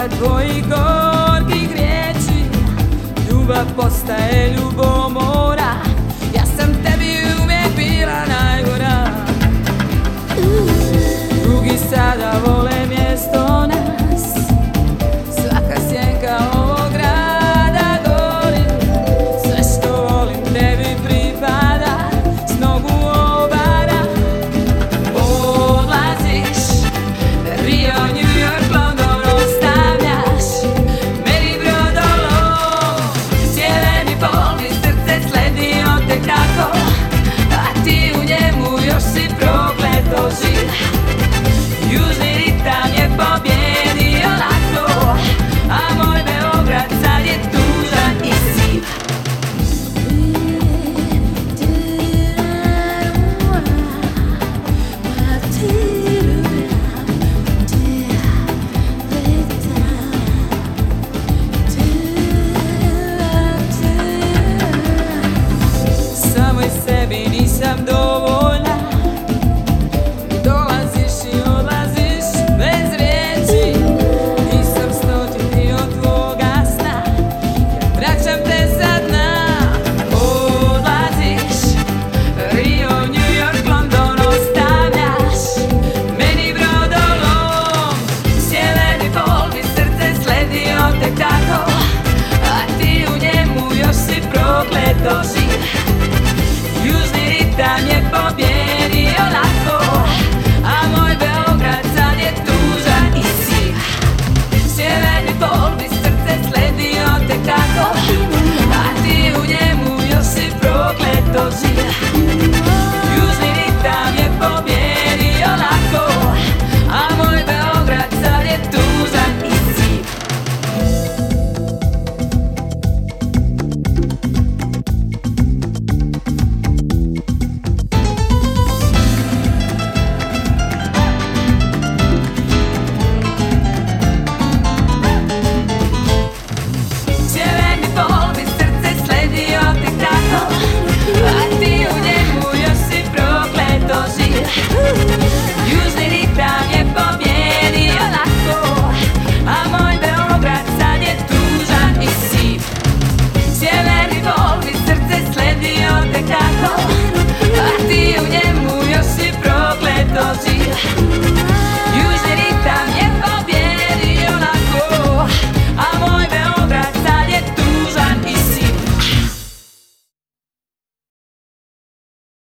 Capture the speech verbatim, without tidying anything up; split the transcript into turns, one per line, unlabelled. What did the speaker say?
tvojih gorkih riječi. Ljubav postaje ljubomora, ja sam tebi uvijek bila najgora. Drugi sada vole mjesto nas, svaka sjenka ovog grada gori. Sve što volim tebi pripada, s nogu obara. Odlaziš, Rio, New York, London ostavljaš, meni brodolov, sjeverni pol mi srce sledio tek tako, a ti u njemu još si prokleto živ. Južni ritam je pobjedio lako, a moj Beograd sad je tužan i siv. Samoj sebi nisam dovoljna,